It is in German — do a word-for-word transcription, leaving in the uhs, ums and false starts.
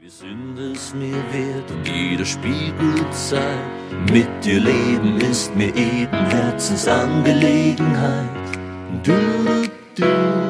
Wir sind es mir wert und jeder spiegelt Zeit. Mit dir leben ist mir eben Herzensangelegenheit. Du, du, du.